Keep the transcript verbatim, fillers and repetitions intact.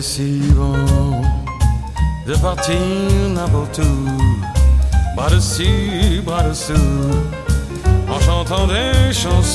si bon de partir n'importe où, bras dessus, bras dessous, en chantant des chansons.